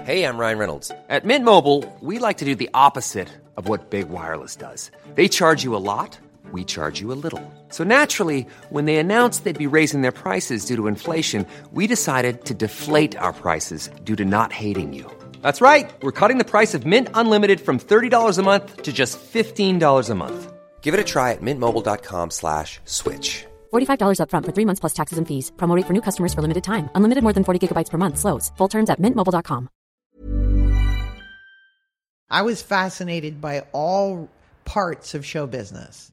Hey, I'm Ryan Reynolds. At Mint Mobile, we like to do the opposite of what Big Wireless does. They charge you a lot, we charge you a little. So naturally, when they announced they'd be raising their prices due to inflation, we decided to deflate our prices due to not hating you. That's right. We're cutting the price of Mint Unlimited from $30 a month to just $15 a month. Give it a try at mintmobile.com/switch. $45 up front for 3 months plus taxes and fees. Promo rate for new customers for limited time. Unlimited more than 40 gigabytes per month. Slows full terms at mintmobile.com. I was fascinated by all parts of show business.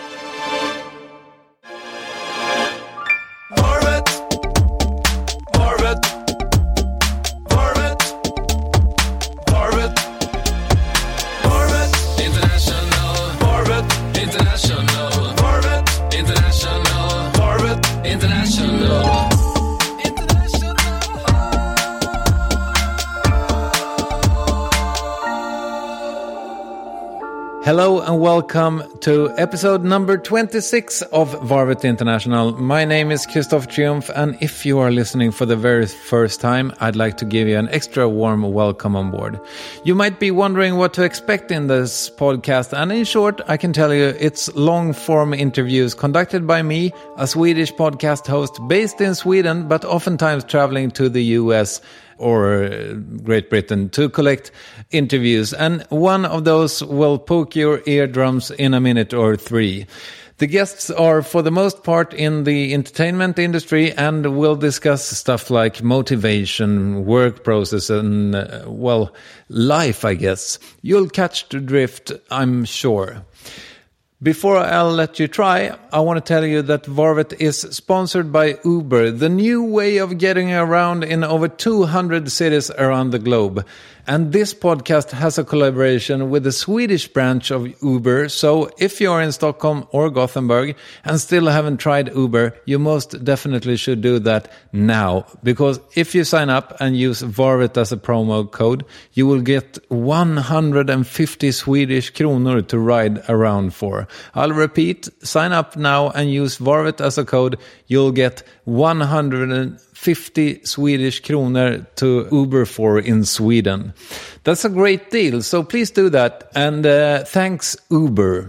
Hello and welcome to episode number 26 of Varvet International. My name is Christoph Triumph, and if you are listening for the very first time, I'd like to give you an extra warm welcome on board. You might be wondering what to expect in this podcast, and in short, I can tell you it's long-form interviews conducted by me, a Swedish podcast host based in Sweden, but oftentimes traveling to the US or Great Britain to collect interviews, and one of those will poke your eardrums in a minute or three. The guests are for the most part in the entertainment industry and will discuss stuff like motivation, work process, and life, I guess. You'll catch the drift, I'm sure. Before I'll let you try, I want to tell you that Varvet is sponsored by Uber, the new way of getting around in over 200 cities around the globe. And this podcast has a collaboration with the Swedish branch of Uber, so if you're in Stockholm or Gothenburg and still haven't tried Uber, you most definitely should do that now. Because if you sign up and use Varvet as a promo code, you will get 150 Swedish kronor to ride around for. I'll repeat, sign up now and use Varvet as a code. You'll get 150 Swedish kronor to Uber for in Sweden. That's a great deal, so please do that. And thanks, Uber.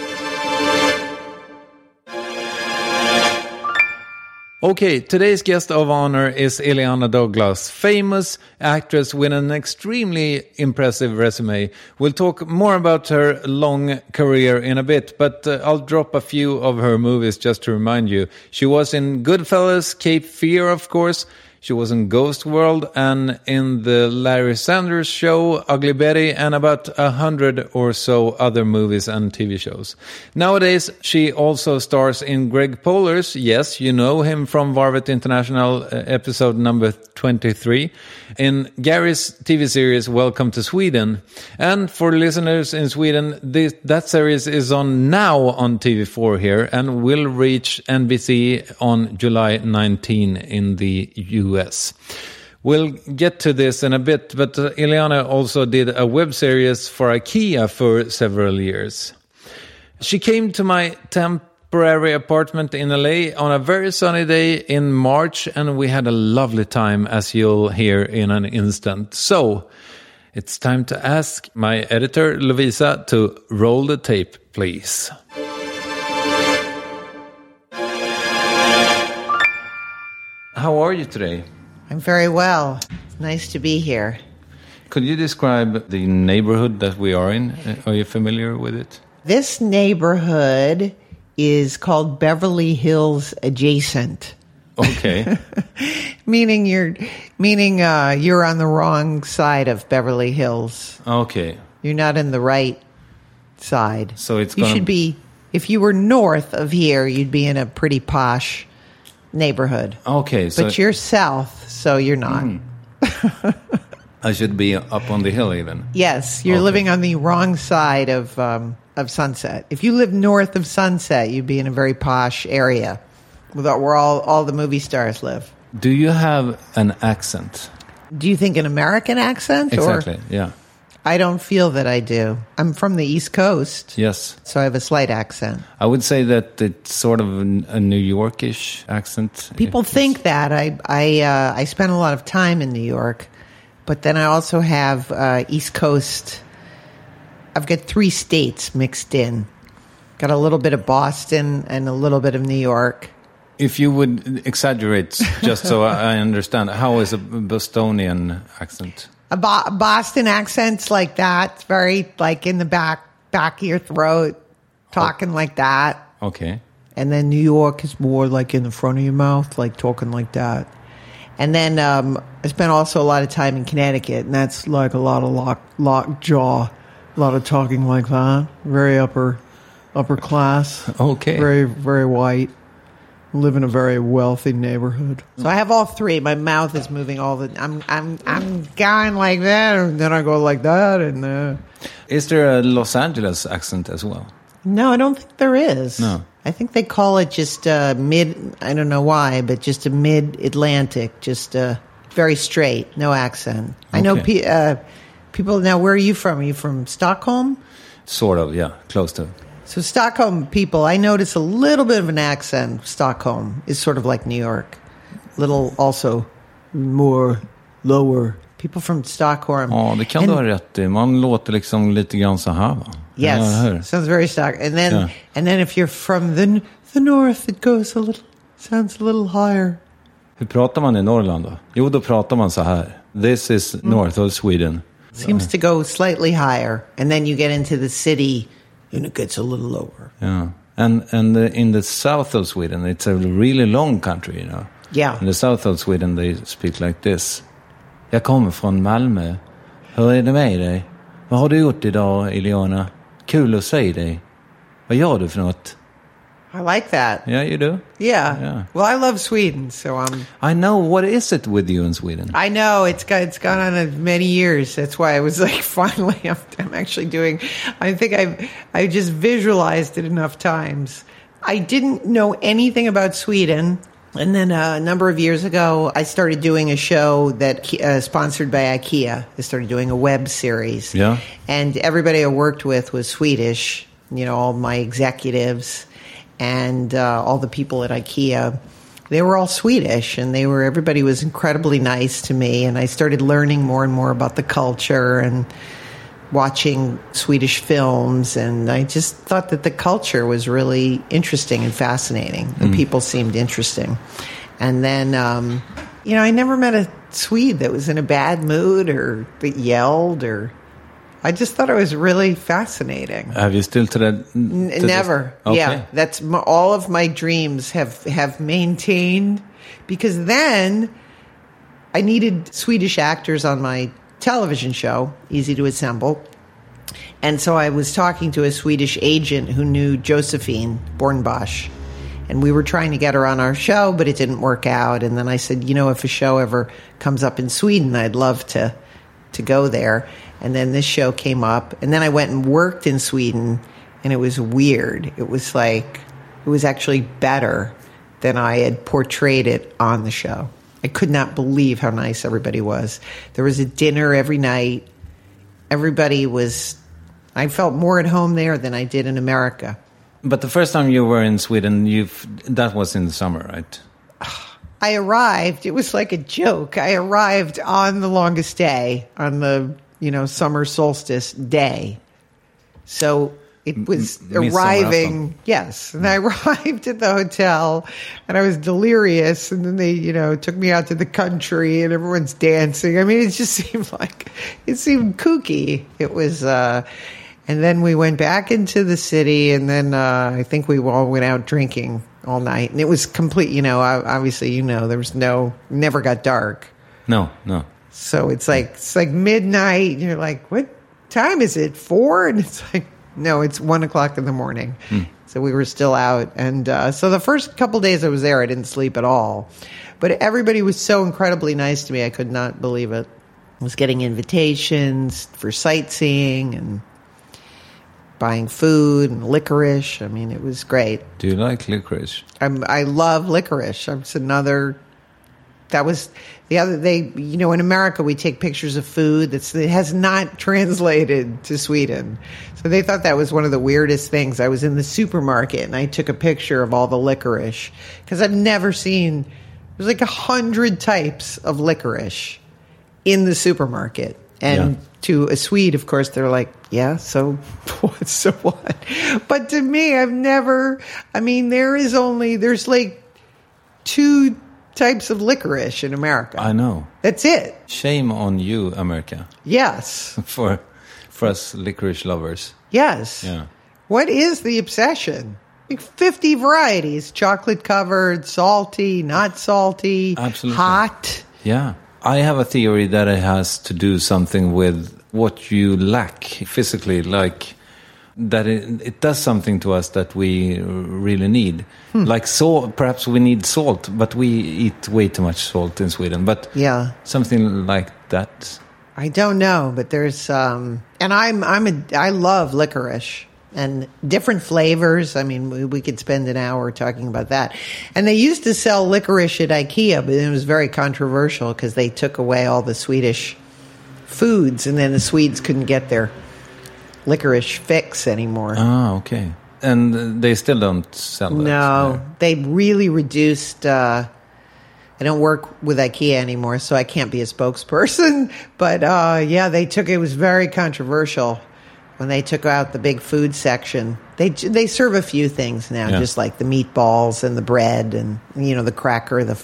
Okay, today's guest of honor is Illeana Douglas, famous actress with an extremely impressive resume. We'll talk more about her long career in a bit, but I'll drop a few of her movies just to remind you. She was in Goodfellas, Cape Fear, of course. She was in Ghost World and in the Larry Sanders Show, Ugly Betty, and about 100 or so other movies and TV shows. Nowadays, she also stars in Greg Polar's, yes, you know him from Varvet International, episode number 23, in Gary's TV series Welcome to Sweden. And for listeners in Sweden, that series is on now on TV4 here and will reach NBC on July 19 in the US. We'll get to this in a bit, but Illeana also did a web series for IKEA for several years. She came to my temporary apartment in LA on a very sunny day in March, and we had a lovely time, as you'll hear in an instant. So, it's time to ask my editor, Lovisa, to roll the tape, please. How are you today? I'm very well. It's nice to be here. Could you describe the neighborhood that we are in? Are you familiar with it? This neighborhood is called Beverly Hills Adjacent. Okay. meaning you're on the wrong side of Beverly Hills. Okay. You're not in the right side. So you should be, if you were north of here, you'd be in a pretty posh neighborhood. Okay. But you're south, so you're not. I should be up on the hill even. Yes, you're living on the wrong side of Sunset. If you live north of Sunset, you'd be in a very posh area where all the movie stars live. Do you have an accent? Do you think an American accent? Exactly, yeah. I don't feel that I do. I'm from the East Coast. Yes. So I have a slight accent. I would say that it's sort of a New Yorkish accent. People think that. I spent a lot of time in New York, But then I also have East Coast. I've got 3 states mixed in. Got a little bit of Boston and a little bit of New York. If you would exaggerate, just so I understand, how is a Bostonian accent? A Boston accent's like that. It's very like in the back of your throat, talking like that. Okay. And then New York is more like in the front of your mouth, like talking like that. And then I spent also a lot of time in Connecticut, and that's like a lot of lock jaw, a lot of talking like that. Very upper class. Okay. Very, very white. Live in a very wealthy neighborhood. So I have all 3. My mouth is moving all the. I'm going like that, and then I go like that, and. Is there a Los Angeles accent as well? No, I don't think there is. No. I think they call it just mid. I don't know why, but just a mid-Atlantic, just very straight, no accent. Okay. I know people. Now, where are you from? Are you from Stockholm? Sort of, yeah, close to. So Stockholm people, I notice a little bit of an accent. Stockholm is sort of like New York. Little also more lower. People from Stockholm. Ja, det kan du ha rätt i. Man låter liksom lite grann så här, va? Yes, sounds very Stockholm. And then if you're from the north, it sounds a little higher. Hur pratar man i Norrland då? Jo, då pratar man så här. This is north of Sweden. Seems to go slightly higher. And then you get into the city, and it gets a little lower. Yeah. And in the south of Sweden, it's a really long country, you know. Yeah. In the south of Sweden, they speak like this. Jag kommer från Malmö. Hur är det med dig? Vad har du gjort idag, Iliana? Kul att se dig. Vad gör du för något? I like that. Yeah, you do? Yeah. Well, I love Sweden, so I know. What is it with you in Sweden? I know it's gone on many years. That's why I was like, finally, I'm actually doing. I think I just visualized it enough times. I didn't know anything about Sweden, and then a number of years ago, I started doing a show that sponsored by IKEA. I started doing a web series. Yeah, and everybody I worked with was Swedish. You know, all my executives. And all the people at IKEA, they were all Swedish, and everybody was incredibly nice to me. And I started learning more and more about the culture and watching Swedish films. And I just thought that the culture was really interesting and fascinating. The people seemed interesting. And then, I never met a Swede that was in a bad mood or that yelled or... I just thought it was really fascinating. Have you still never? Okay. Yeah, that's all of my dreams have maintained, because then I needed Swedish actors on my television show, Easy to Assemble, and so I was talking to a Swedish agent who knew Josephine Bornbosch, and we were trying to get her on our show, but it didn't work out. And then I said, if a show ever comes up in Sweden, I'd love to go there. And then this show came up, and then I went and worked in Sweden, and it was weird. It was actually better than I had portrayed it on the show. I could not believe how nice everybody was. There was a dinner every night. I felt more at home there than I did in America. But the first time you were in Sweden, that was in the summer, right? I arrived, it was like a joke. I arrived on the longest day, on the summer solstice day. So it was arriving, yes. And I arrived at the hotel, and I was delirious. And then they, took me out to the country, and everyone's dancing. I mean, it just seemed kooky. It was, and then we went back into the city, and then I think we all went out drinking all night. And it was complete, obviously, there was never got dark. No. So it's like midnight. And you're like, what time is it? 4? And it's like, no, it's 1 o'clock in the morning. So we were still out. And so the first couple days I was there, I didn't sleep at all. But everybody was so incredibly nice to me. I could not believe it. I was getting invitations for sightseeing and buying food and licorice. I mean, it was great. Do you like licorice? I love licorice. That was the other, in America we take pictures of food it has not translated to Sweden. So they thought that was one of the weirdest things. I was in the supermarket and I took a picture of all the licorice because I've never seen, there's like 100 types of licorice in the supermarket. And to a Swede, of course, they're like, yeah, so what? But to me, there's like 2 types of licorice in America. I know. That's it. Shame on you, America. Yes. For us licorice lovers. Yes. Yeah. What is the obsession? Like 50 varieties, chocolate covered, salty, not salty, absolutely hot. Yeah. I have a theory that it has to do something with what you lack physically, like that it does something to us that we really need. Like perhaps we need salt, but we eat way too much salt in Sweden. But something like that. I don't know, but there's and I love licorice. And different flavors. I mean, we could spend an hour talking about that. And they used to sell licorice at IKEA, but it was very controversial because they took away all the Swedish foods, and then the Swedes couldn't get their licorice fix anymore. Ah, okay. And they still don't sell that? No, they really reduced... I don't work with IKEA anymore, so I can't be a spokesperson. But, they took... It was very controversial. When they took out the big food section, they serve a few things now, just like the meatballs and the bread and, the cracker, the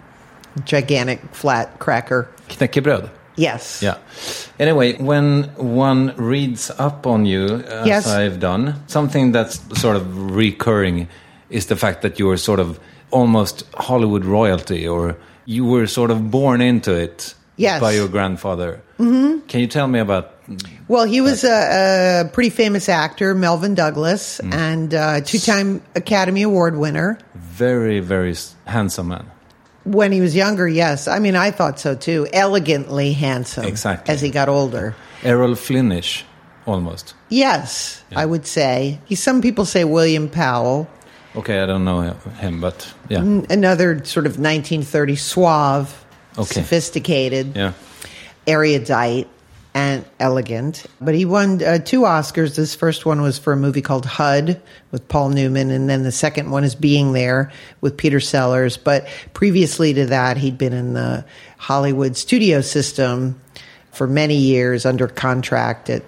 gigantic flat cracker. Knäckebröd? Yes. Yeah. Anyway, when one reads up on you, as I've done, something that's sort of recurring is the fact that you were sort of almost Hollywood royalty, or you were sort of born into it by your grandfather. Mm-hmm. Can you tell me about... Well, he was a pretty famous actor, Melvin Douglas, and 2-time Academy Award winner. Very, very handsome man. When he was younger, yes. I mean, I thought so too. Elegantly handsome. Exactly. As he got older. Errol Flynnish, almost. Yes, I would say. Some people say William Powell. Okay, I don't know him, but yeah. Another sort of 1930s suave, sophisticated, erudite, and elegant. But he won 2 Oscars. This first one was for a movie called HUD with Paul Newman, and then the second one is Being There with Peter Sellers. But previously to that, he'd been in the Hollywood studio system for many years under contract at,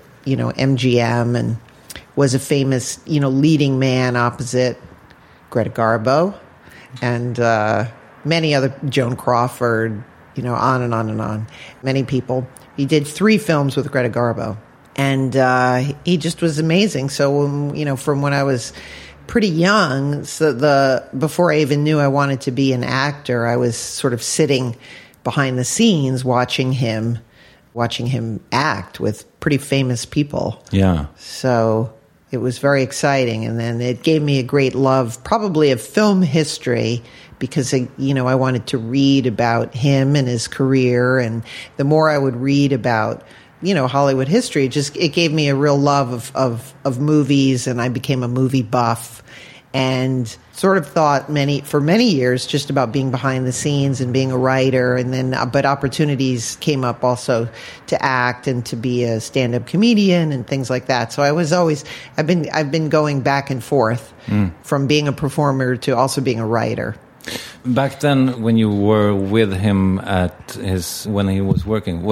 MGM, and was a famous, leading man opposite Greta Garbo and many other, Joan Crawford, on and on and on. Many people. He did 3 films with Greta Garbo, and he just was amazing. So, from when I was pretty young, before I even knew I wanted to be an actor, I was sort of sitting behind the scenes watching him act with pretty famous people. Yeah. So it was very exciting, and then it gave me a great love, probably of film history, because I wanted to read about him and his career, and the more I would read about, Hollywood history, it gave me a real love of movies, and I became a movie buff, and sort of thought for many years just about being behind the scenes and being a writer, and then but opportunities came up also to act and to be a stand-up comedian and things like that. So I've been going back and forth from being a performer to also being a writer. Back then, when you were with him when he was working,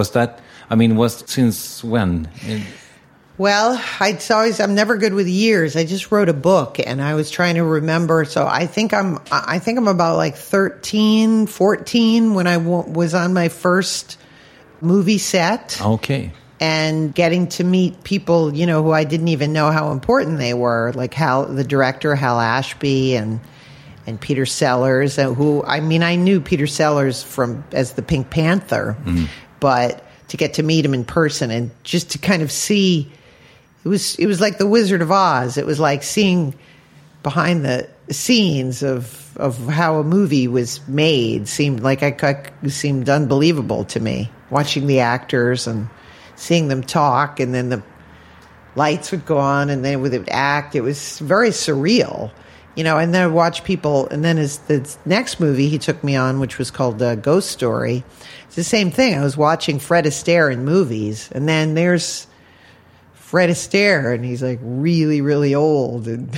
since when? Well, I'm never good with years. I just wrote a book, and I was trying to remember. So I think I'm about like 13, 14 when I was on my first movie set. Okay. And getting to meet people, who I didn't even know how important they were, like the director, Hal Ashby, and Peter Sellers, I knew Peter Sellers as the Pink Panther, but to get to meet him in person and just to kind of see, it was like the Wizard of Oz. It was like seeing behind the scenes of how a movie was made. Seemed unbelievable to me, watching the actors and seeing them talk, and then the lights would go on and then they would act. It was very surreal. And then I watched people, and then the next movie he took me on, which was called Ghost Story, it's the same thing. I was watching Fred Astaire in movies, and then there's Fred Astaire, and he's like really, really old, and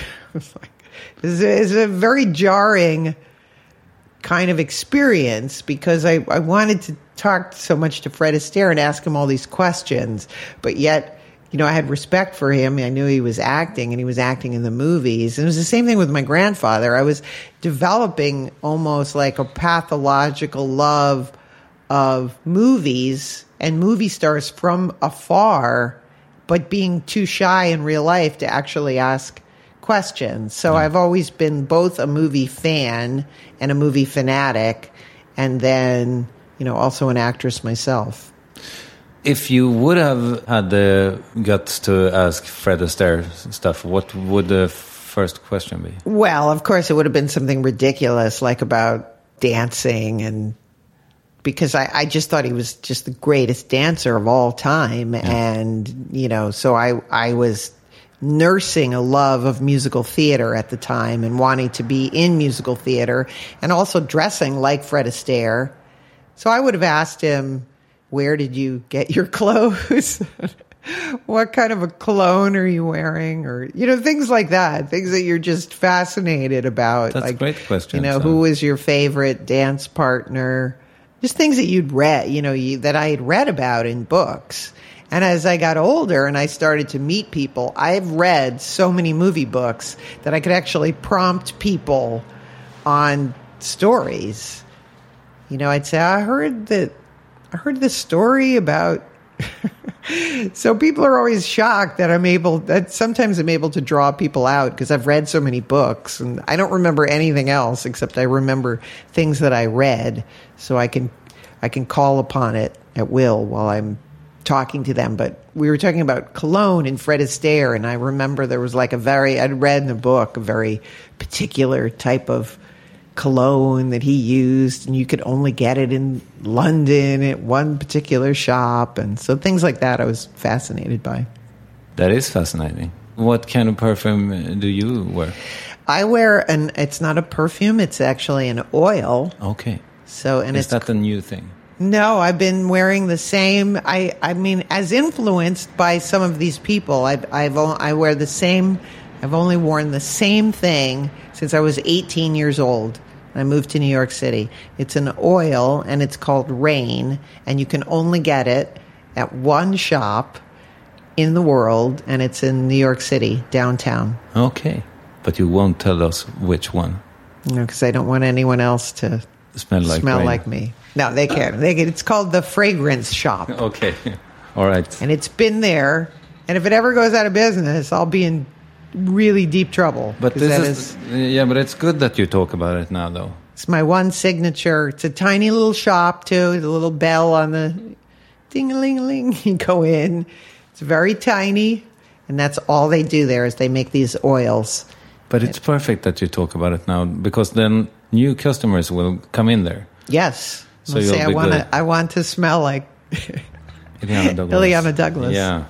it's a very jarring kind of experience, because I wanted talk so much to Fred Astaire and ask him all these questions, but yet, I had respect for him. I knew he was acting, and he was acting in the movies. And it was the same thing with my grandfather. I was developing almost like a pathological love of movies and movie stars from afar, but being too shy in real life to actually ask questions. So I've always been both a movie fan and a movie fanatic, and then, also an actress myself. If you would have had the guts to ask Fred Astaire stuff, what would the first question be? Well, of course, it would have been something ridiculous, like about dancing, and because I just thought he was just the greatest dancer of all time. And, so I was nursing a love of musical theater at the time and wanting to be in musical theater and also dressing like Fred Astaire. So I would have asked him, where did you get your clothes? What kind of a cologne are you wearing? Or, things like that. Things that you're just fascinated about. That's like, a great question. Who was your favorite dance partner? Just things that you'd read, that I had read about in books. And as I got older and I started to meet people, I've read so many movie books that I could actually prompt people on stories. I'd say, I heard this story about. So people are always shocked that sometimes I'm able to draw people out because I've read so many books, and I don't remember anything else except I remember things that I read, so I can call upon it at will while I'm talking to them. But we were talking about cologne and Fred Astaire, and I remember there was like I'd read in the book a very particular type of cologne that he used, and you could only get it in London at one particular shop, and so things like that I was fascinated by. That is fascinating. What kind of perfume do you wear? I wear it's not a perfume, it's actually an oil. Okay. So, and is that a new thing? No, I've been wearing the same. I mean, as influenced by some of these people, I wear the same. I've only worn the same thing since I was 18 years old. I moved to New York City. It's an oil, and it's called Rain, and you can only get it at one shop in the world, and it's in New York City, downtown. Okay. But you won't tell us which one. No, because I don't want anyone else to smell like me. No, they can't. It's called the Fragrance Shop. Okay. All right. And it's been there, and if it ever goes out of business, I'll be in really deep trouble. But but it's good that you talk about it now, though. It's my one signature. It's a tiny little shop too. The little bell on the ding-a-ling-a-ling. You go in. It's very tiny, and that's all they do there is they make these oils. But it's perfect that you talk about it now, because then new customers will come in there. Yes. So you'll say, I want to smell like Illeana Douglas. Yeah.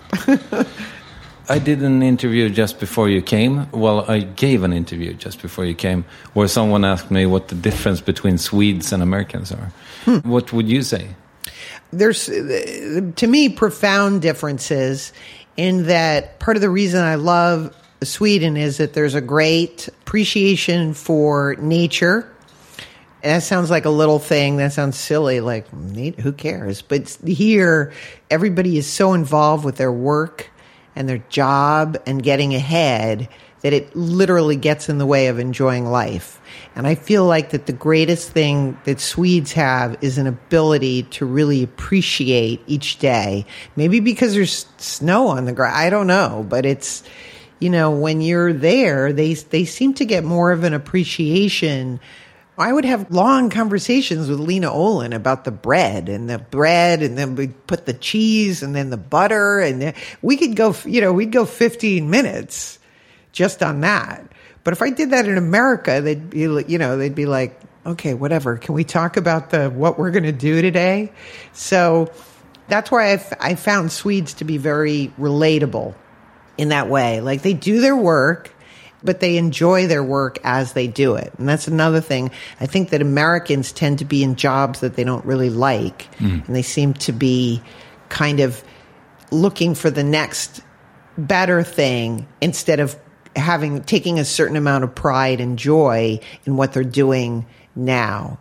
I did an interview just before you came. Well, I gave an interview just before you came, where someone asked me what the difference between Swedes and Americans are. What would you say? There's, to me, profound differences in that part of the reason I love Sweden is that there's a great appreciation for nature. And that sounds like a little thing. That sounds silly. Like, who cares? But here, everybody is so involved with their work and their job and getting ahead that it literally gets in the way of enjoying life. And I feel like that the greatest thing that Swedes have is an ability to really appreciate each day. Maybe because there's snow on the ground. I don't know. But it's, when you're there, they seem to get more of an appreciation. I would have long conversations with Lena Olin about the bread, and then we'd put the cheese and then the butter, and we could go, we'd go 15 minutes just on that. But if I did that in America, they'd be like, okay, whatever. Can we talk about what we're going to do today? So that's why I found Swedes to be very relatable in that way. Like, they do their work, but they enjoy their work as they do it. And that's another thing. I think that Americans tend to be in jobs that they don't really like. And they seem to be kind of looking for the next better thing instead of taking a certain amount of pride and joy in what they're doing now.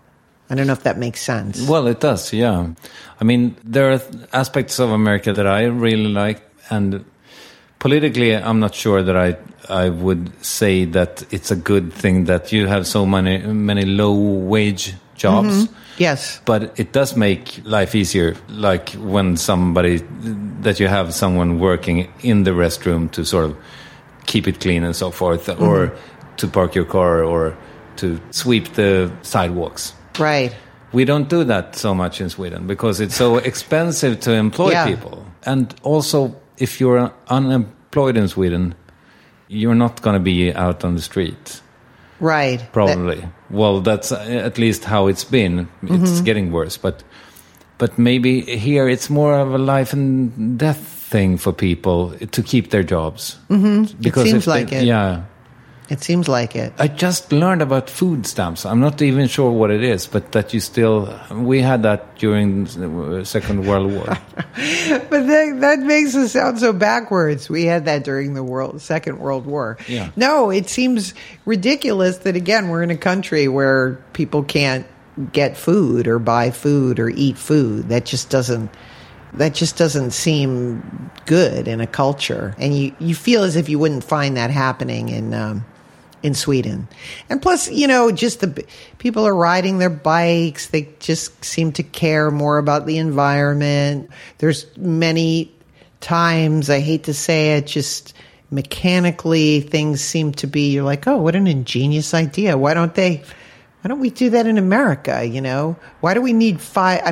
I don't know if that makes sense. Well, it does, yeah. I mean, there are aspects of America that I really like, and politically, I'm not sure that I would say that it's a good thing that you have so many low-wage jobs. Mm-hmm. Yes. But it does make life easier, like when that you have someone working in the restroom to sort of keep it clean and so forth, or to park your car, or to sweep the sidewalks. Right. We don't do that so much in Sweden because it's so expensive to employ people. And also, if you're unemployed in Sweden, you're not going to be out on the street. Right. Probably. Well, that's at least how it's been. It's getting worse. But maybe here it's more of a life and death thing for people to keep their jobs. Mm-hmm. Because it seems like it. Yeah. It seems like it. I just learned about food stamps. I'm not even sure what it is, but that we had that during the Second World War. But that makes us sound so backwards. We had that during the Second World War. Yeah. No, it seems ridiculous that, again, we're in a country where people can't get food or buy food or eat food. That just doesn't seem good in a culture. And you feel as if you wouldn't find that happening in Sweden. And plus, just the people are riding their bikes. They just seem to care more about the environment. There's many times, I hate to say it, just mechanically things seem to be, you're like, oh, what an ingenious idea. Why don't we do that in America, Why do we need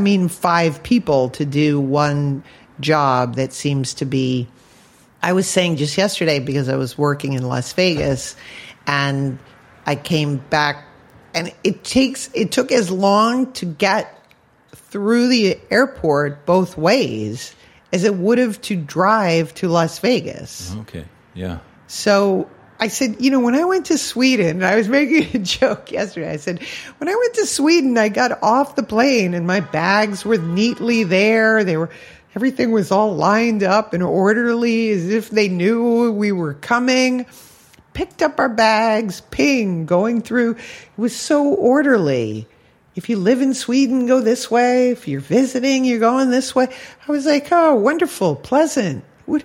5 people to do one job that seems to be... I was saying just yesterday, because I was working in Las Vegas, and I came back, and it took as long to get through the airport both ways as it would have to drive to Las Vegas. Okay, yeah. So I said, when I went to Sweden, I was making a joke yesterday. I said, when I went to Sweden, I got off the plane and my bags were neatly there. Everything was all lined up and orderly as if they knew we were coming. Picked up our bags, going through. It was so orderly. If you live in Sweden, go this way. If you're visiting, you're going this way. I was like, oh, wonderful, pleasant,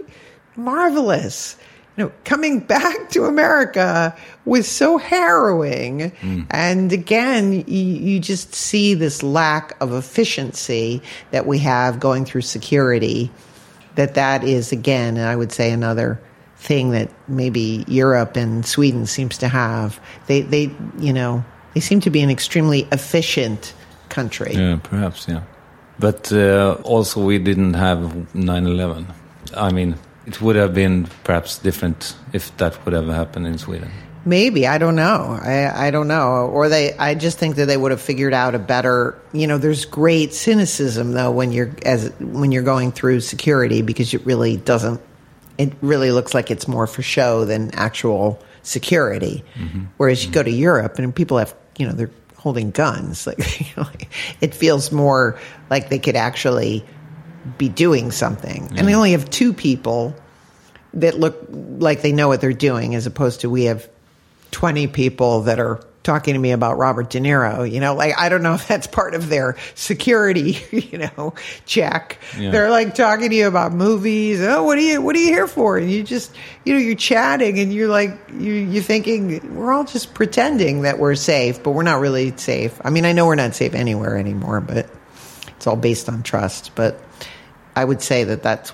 marvelous. Coming back to America was so harrowing. And again, you just see this lack of efficiency that we have going through security. That is, again, I would say, another thing that maybe Europe and Sweden seems to have. They seem to be an extremely efficient country. Yeah, perhaps, yeah. But also we didn't have 9/11. I mean, it would have been perhaps different if that would have happened in Sweden. Maybe, I don't know. I don't know. Or I just think that they would have figured out a better, there's great cynicism though when you're going through security, because it really looks like it's more for show than actual security. Mm-hmm. Whereas you go to Europe and people have, they're holding guns. It feels more like they could actually be doing something. And they only have 2 people that look like they know what they're doing, as opposed to we have 20 people that are talking to me about Robert De Niro. I don't know if that's part of their security, check. Yeah. They're talking to you about movies. Oh, what are you here for? And you just, you're chatting and you're you're thinking we're all just pretending that we're safe, but we're not really safe. I mean, I know we're not safe anywhere anymore, but it's all based on trust. But I would say that that's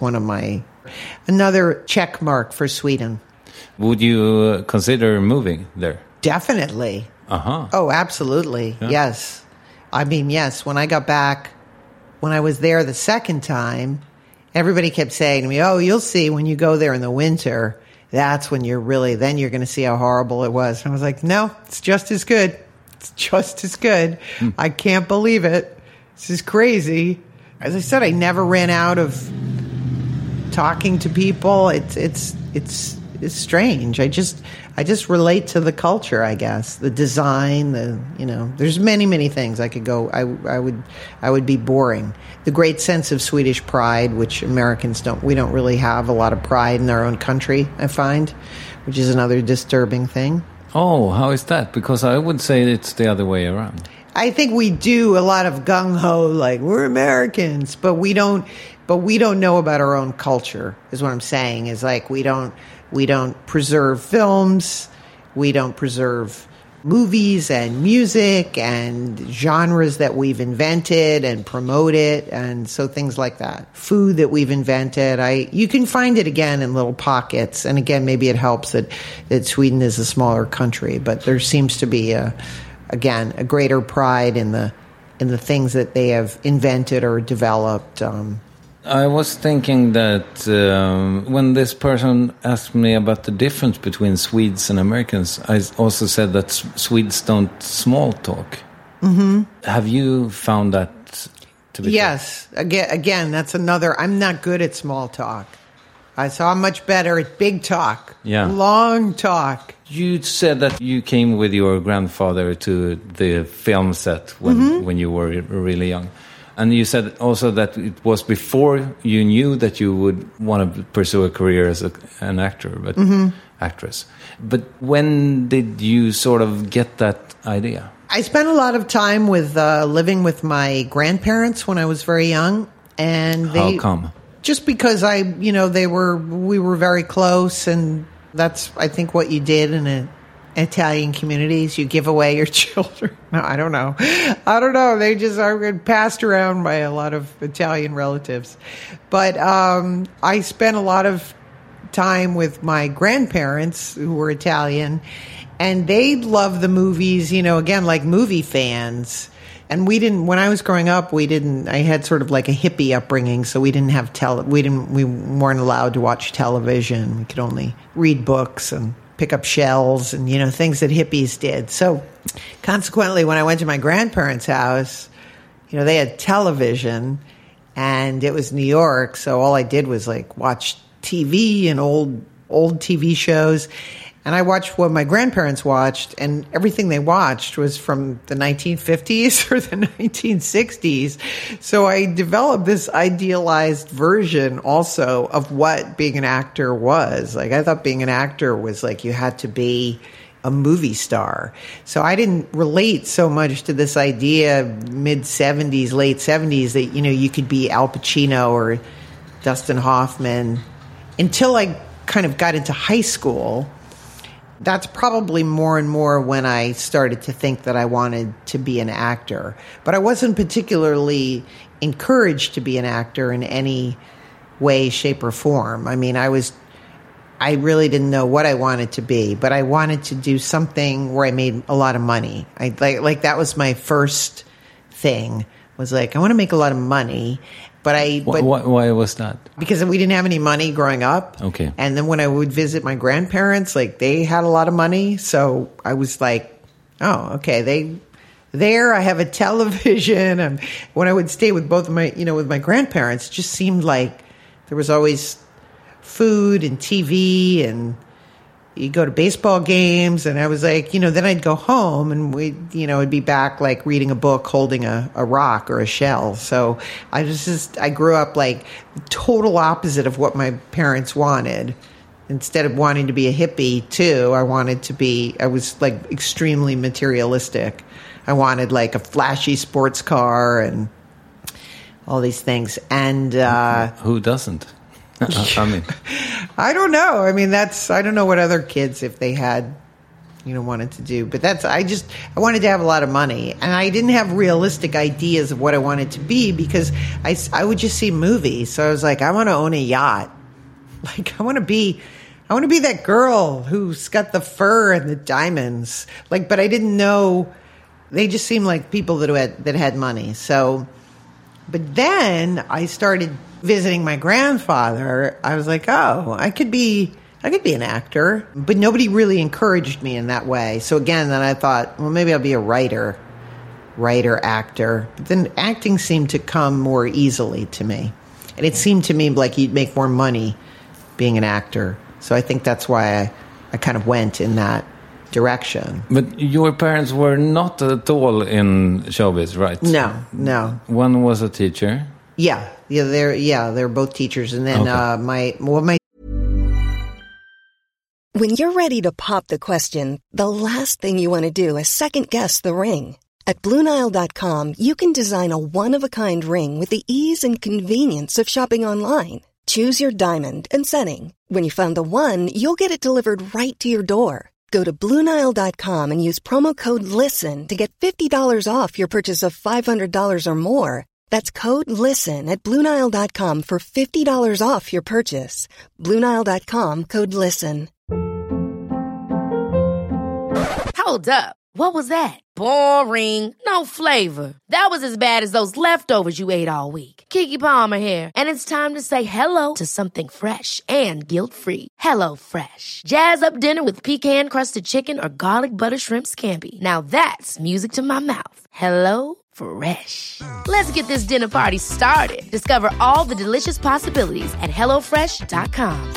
another check mark for Sweden. Would you consider moving there? Definitely. Uh-huh. Oh, absolutely. Yeah. Yes. I mean, yes. When I got back, when I was there the second time, everybody kept saying to me, oh, you'll see when you go there in the winter, that's when then you're going to see how horrible it was. And I was like, no, it's just as good. It's just as good. I can't believe it. This is crazy. As I said, I never ran out of talking to people. It's strange. I just relate to the culture, I guess. The design, there's many things I could go. I would be boring. The great sense of Swedish pride, which Americans we don't really have a lot of pride in our own country, I find, which is another disturbing thing. Oh, how is that? Because I would say it's the other way around. I think we do a lot of gung-ho, like, we're Americans, but we don't know about our own culture, is what I'm saying, is like, we don't preserve films, we don't preserve movies and music and genres that we've invented and promoted, and so things like that. Food that we've invented, you can find it again in little pockets, and again, maybe it helps that Sweden is a smaller country, but there seems to be a greater pride in the things that they have invented or developed. I was thinking that when this person asked me about the difference between Swedes and Americans, I also said that Swedes don't small talk. Mm-hmm. Have you found that to be yes. True? Again, that's another. I'm not good at small talk. So I'm much better at big talk, long talk. You said that you came with your grandfather to the film set when you were really young. And you said also that it was before you knew that you would want to pursue a career as an actor, but actress. But when did you sort of get that idea? I spent a lot of time with living with my grandparents when I was very young, and how come? Just because we were very close, and that's I think what you did in Italian communities. You give away your children. No, I don't know. They just are passed around by a lot of Italian relatives. But I spent a lot of time with my grandparents who were Italian, and they loved the movies, again, like movie fans. And when I was growing up, I had sort of like a hippie upbringing, so we didn't have we weren't allowed to watch television. We could only read books and pick up shells and, things that hippies did. So consequently, when I went to my grandparents' house, they had television, and it was New York. So all I did was like watch TV and old TV shows. And I watched what my grandparents watched, and everything they watched was from the 1950s or the 1960s. So I developed this idealized version also of what being an actor was. Like, I thought being an actor was like you had to be a movie star. So I didn't relate so much to this idea mid-70s, late 70s that, you could be Al Pacino or Dustin Hoffman until I kind of got into high school. That's probably more and more when I started to think that I wanted to be an actor. But I wasn't particularly encouraged to be an actor in any way, shape, or form. I mean, I really didn't know what I wanted to be, but I wanted to do something where I made a lot of money. Like that was my first thing, was like, I want to make a lot of money. But why was that? Because we didn't have any money growing up. Okay. And then when I would visit my grandparents, like, they had a lot of money. So I was like, oh, okay, I have a television. And when I would stay with both of my, with my grandparents, it just seemed like there was always food and TV, and you go to baseball games. And I was like, then I'd go home and I'd be back like reading a book, holding a rock or a shell. So I grew up like total opposite of what my parents wanted. Instead of wanting to be a hippie too, I was like extremely materialistic. I wanted like a flashy sports car and all these things. And who doesn't? I mean, I don't know. I mean, I don't know what other kids, if they had, wanted to do. But I wanted to have a lot of money. And I didn't have realistic ideas of what I wanted to be, because I would just see movies. So I was like, I want to own a yacht. Like, I want to be that girl who's got the fur and the diamonds. Like, but I didn't know. They just seemed like people that had money. So, but then I started visiting my grandfather. I was like, oh, I could be an actor, but nobody really encouraged me in that way. So again, then I thought, well, maybe I'll be a writer, actor. But then acting seemed to come more easily to me. And it seemed to me like you'd make more money being an actor. So I think that's why I kind of went in that direction. But your parents were not at all in showbiz, right? No. One was a teacher. Yeah, they're both teachers, and then my. When you're ready to pop the question, the last thing you want to do is second guess the ring. At BlueNile.com, you can design a one-of-a-kind ring with the ease and convenience of shopping online. Choose your diamond and setting. When you find the one, you'll get it delivered right to your door. Go to BlueNile.com and use promo code LISTEN to get $50 off your purchase of $500 or more. That's code LISTEN at BlueNile.com for $50 off your purchase. BlueNile.com, code LISTEN. Hold up. What was that? Boring. No flavor. That was as bad as those leftovers you ate all week. Keke Palmer here. And it's time to say hello to something fresh and guilt-free. Hello Fresh. Jazz up dinner with pecan-crusted chicken or garlic butter shrimp scampi. Now that's music to my mouth. Hello Fresh. Let's get this dinner party started. Discover all the delicious possibilities at HelloFresh.com.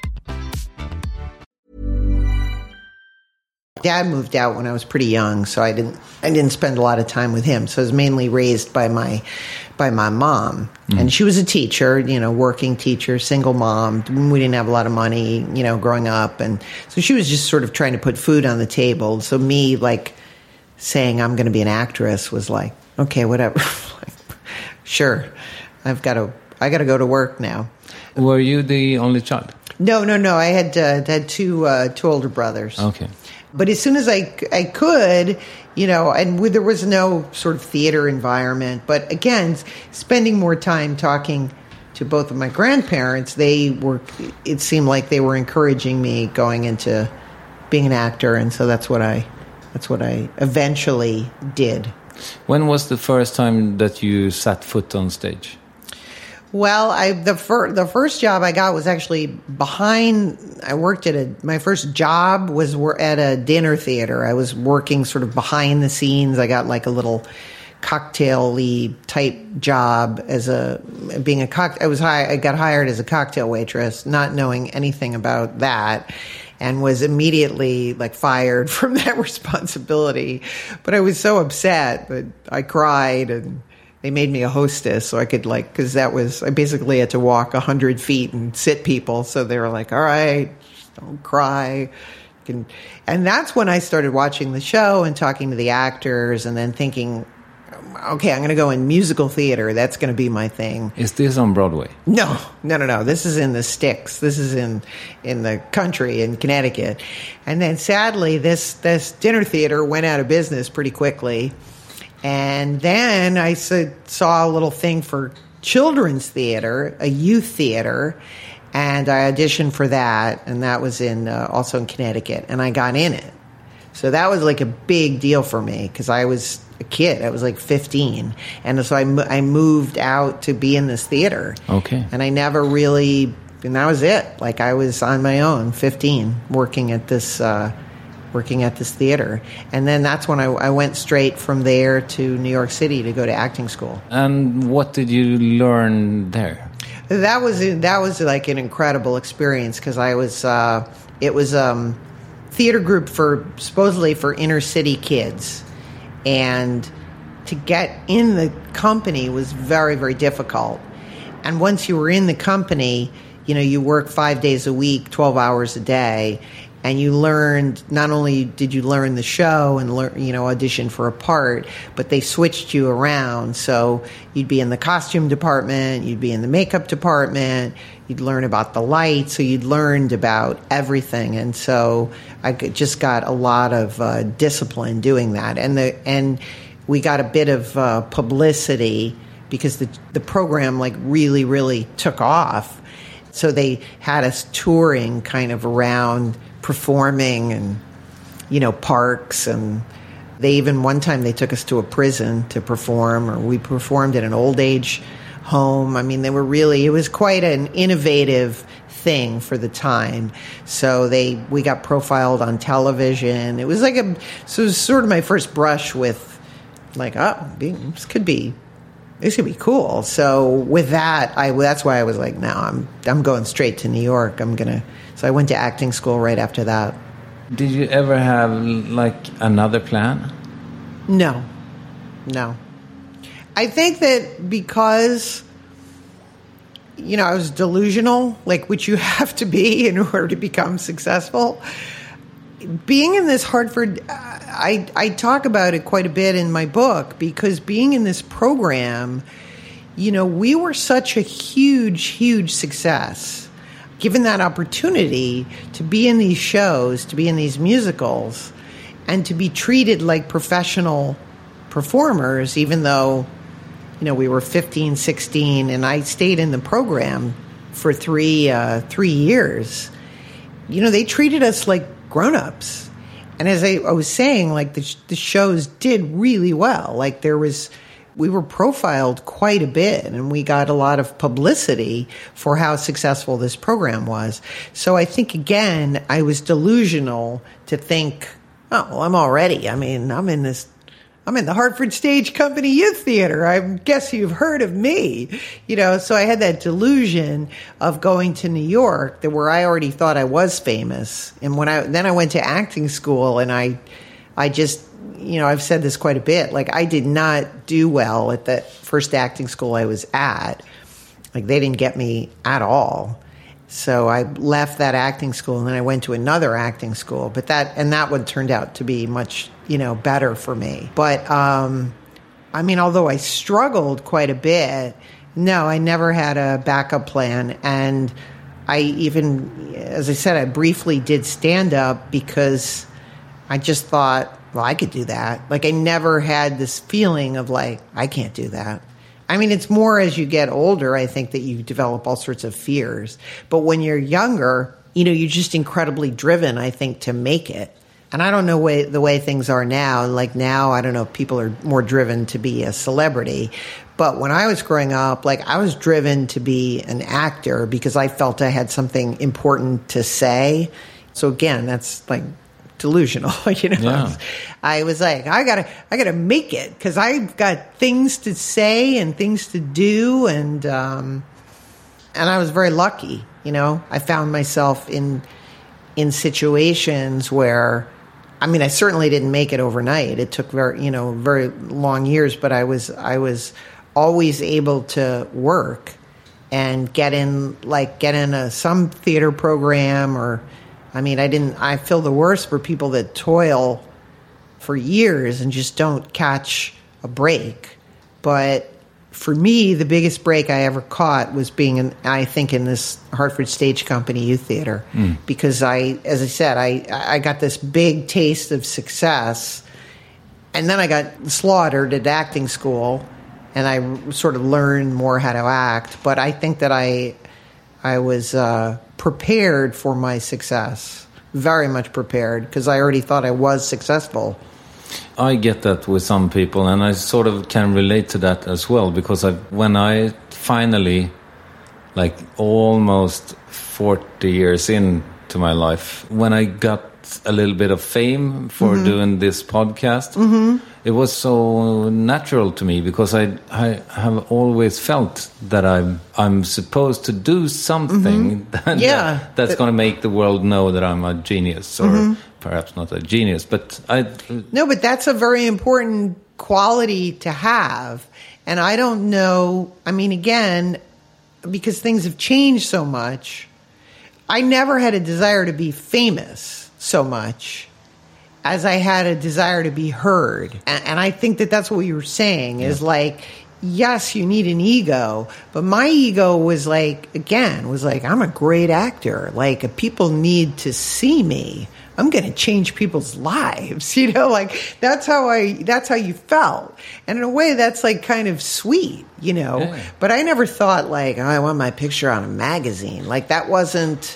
Dad moved out when I was pretty young, so I didn't spend a lot of time with him. So I was mainly raised by my mom, and she was a teacher, working teacher, single mom. We didn't have a lot of money, growing up, and so she was just sort of trying to put food on the table. So me, like, saying I'm going to be an actress was like, okay, whatever. Sure, I got to go to work now. Were you the only child? No. I had two older brothers. Okay. But as soon as I could, and there was no sort of theater environment. But again, spending more time talking to both of my grandparents, it seemed like they were encouraging me going into being an actor. And so that's what I eventually did. When was the first time that you sat foot on stage? Well, the first job I got was actually I worked at my first job was at a dinner theater. I was working sort of behind the scenes. I got like a little cocktail-y type job I got hired as a cocktail waitress, not knowing anything about that, and was immediately like fired from that responsibility. But I was so upset that I cried, and they made me a hostess so I could because I basically had to walk 100 feet and sit people. So they were like, all right, don't cry. And that's when I started watching the show and talking to the actors and then thinking, okay, I'm going to go in musical theater. That's going to be my thing. Is this on Broadway? No. This is in the sticks. This is in the country in Connecticut. And then sadly, this dinner theater went out of business pretty quickly. And then I saw a little thing for children's theater, a youth theater, and I auditioned for that, and that was also in Connecticut, and I got in it. So that was like a big deal for me because I was a kid. I was like 15, and so I moved out to be in this theater. Okay. And I never really, and that was it. Like I was on my own, 15, working at this theater. And then that's when I went straight from there to New York City to go to acting school. And what did you learn there? That was like an incredible experience because it was theater group supposedly for inner city kids. And to get in the company was very, very difficult. And once you were in the company, you work 5 days a week, 12 hours a day. And you learned, not only did you learn the show and audition for a part, but they switched you around. So you'd be in the costume department, you'd be in the makeup department, you'd learn about the lights, so you'd learned about everything. And so I just got a lot of discipline doing that. And we got a bit of publicity because the program really, really took off. So they had us touring kind of around performing and, parks. And they even one time they took us to a prison to perform, or we performed at an old age home. I mean, it was quite an innovative thing for the time. So we got profiled on television. It was so it was sort of my first brush with this could be cool. So with that, that's why I was like, no, I'm going straight to New York. So I went to acting school right after that. Did you ever have another plan? No. I think that because, I was delusional, which you have to be in order to become successful. being in this Hartford, I talk about it quite a bit in my book, because being in this program, we were such a huge, huge success. Given that opportunity to be in these shows, to be in these musicals, and to be treated like professional performers, even though, we were 15, 16, and I stayed in the program for 3 years. They treated us like grown-ups. And as I was saying, like the shows did really well. Like we were profiled quite a bit, and we got a lot of publicity for how successful this program was. So I think, again, I was delusional to think, oh, well, I'm in the Hartford Stage Company Youth Theater. I guess you've heard of me. So I had that delusion of going to New York, where I already thought I was famous. And then I went to acting school, and I just, I've said this quite a bit. Like, I did not do well at the first acting school I was at. Like, they didn't get me at all. So I left that acting school, and then I went to another acting school. But that one turned out to be much, better for me. But, although I struggled quite a bit, no, I never had a backup plan. And I even, as I said, I briefly did stand-up because I just thought, well, I could do that. Like, I never had this feeling of, like, I can't do that. It's more as you get older, I think, that you develop all sorts of fears. But when you're younger, you're just incredibly driven, I think, to make it. And I don't know the way things are now. Like now, I don't know if people are more driven to be a celebrity. But when I was growing up, like I was driven to be an actor because I felt I had something important to say. So again, that's like delusional, Yeah. I was like, I gotta make it because I've got things to say and things to do, and I was very lucky. I found myself in situations where, I certainly didn't make it overnight. It took very long years, but I was always able to work and get in some theater program or. I feel the worst for people that toil for years and just don't catch a break. But for me, the biggest break I ever caught was being in this Hartford Stage Company Youth Theater. Because as I said, I got this big taste of success, and then I got slaughtered at acting school, and I sort of learned more how to act. But I think that I was prepared for my success, very much prepared, because I already thought I was successful. I get that with some people, and I sort of can relate to that as well, because when I finally, like almost 40 years into my life, when I got a little bit of fame for doing this podcast, it was so natural to me because I have always felt that I'm supposed to do something that's going to make the world know that I'm a genius, or perhaps not a genius, but No, but that's a very important quality to have. And I don't know, again, because things have changed so much, I never had a desire to be famous so much as I had a desire to be heard. And I think that that's what you were saying is like, yes, you need an ego, but my ego was like, I'm a great actor. Like, people need to see me. I'm going to change people's lives. Like that's how you felt. And in a way that's like kind of sweet, Yeah. But I never thought like, I want my picture on a magazine. Like that wasn't